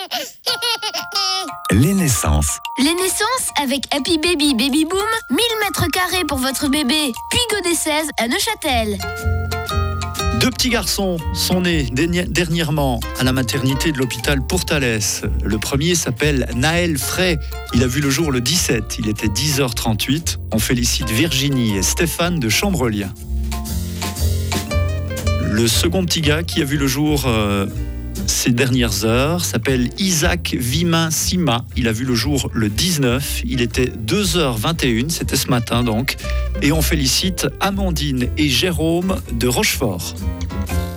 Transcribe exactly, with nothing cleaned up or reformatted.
Les naissances. Les naissances avec Happy Baby Baby Boom, mille mètres carrés pour votre bébé. Puis Godet seize à Neuchâtel. Deux petits garçons sont nés dernièrement à la maternité de l'hôpital Pourtalès. Le premier s'appelle Naël Frey. Il a vu le jour le dix-sept. Il était dix heures trente-huit. On félicite Virginie et Stéphane de Chambrelien. Le second petit gars qui a vu le jour euh, ces dernières heures s'appelle Isaac Vimin Sima. Il a vu le jour le dix-neuf. Il était deux heures vingt et une. C'était ce matin donc. Et on félicite Amandine et Jérôme de Rochefort.